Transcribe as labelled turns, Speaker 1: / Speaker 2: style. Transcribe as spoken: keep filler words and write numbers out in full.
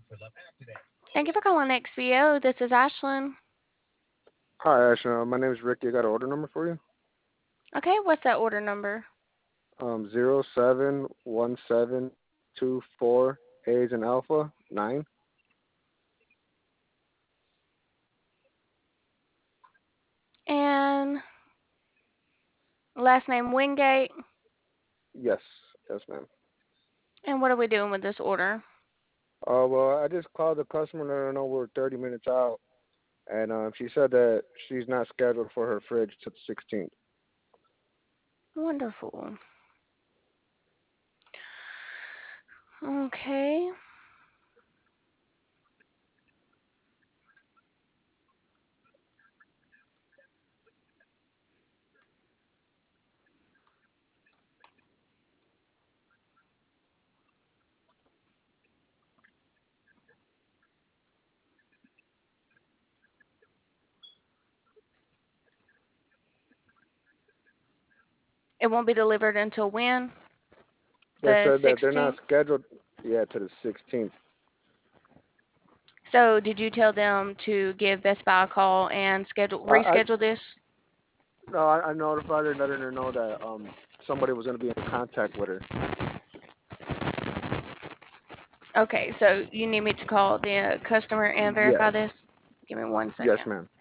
Speaker 1: Thank you for calling X V O. This is Ashlyn.
Speaker 2: Hi, Ash. Uh, my name is Ricky. I got an order number for you.
Speaker 1: Okay, what's that order number?
Speaker 2: Um, zero seven one seven two four A's and Alpha nine.
Speaker 1: And last name Wingate.
Speaker 2: Yes, yes, ma'am.
Speaker 1: And what are we doing with this order?
Speaker 2: Uh, well, I just called the customer and let her know we're thirty minutes out, and um, she said that she's not scheduled for her fridge till the sixteenth.
Speaker 1: Wonderful. Okay. It won't be delivered until when?
Speaker 2: They
Speaker 1: The
Speaker 2: said that they're not
Speaker 1: sixteenth?
Speaker 2: scheduled yet to the sixteenth.
Speaker 1: So, did you tell them to give Best Buy a call and schedule
Speaker 2: I, I
Speaker 1: reschedule this?
Speaker 2: no, I, I notified her, letting her know that um somebody was going to be in contact with her.
Speaker 1: Okay, so you need me to call the customer and verify
Speaker 2: Yes,
Speaker 1: this? Give me one
Speaker 2: yes,
Speaker 1: second.
Speaker 2: ma'am.